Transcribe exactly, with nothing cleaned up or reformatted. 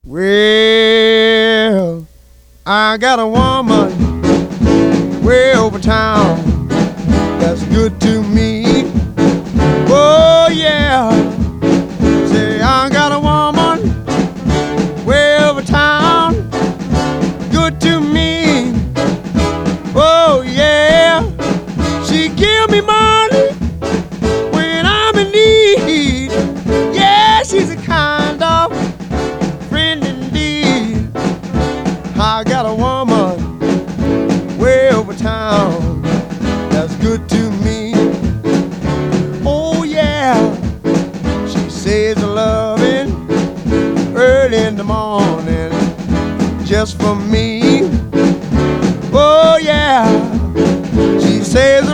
Well, I got a woman way over town that's good to me. Oh yeah, say I got a woman way over town, good to me. Oh yeah, she give me money when I'm in need. Yeah, she's a kind of friend indeed. I got a woman way over town that's good to me. Oh yeah, she says a loving early in the morning just for me. Oh yeah, she says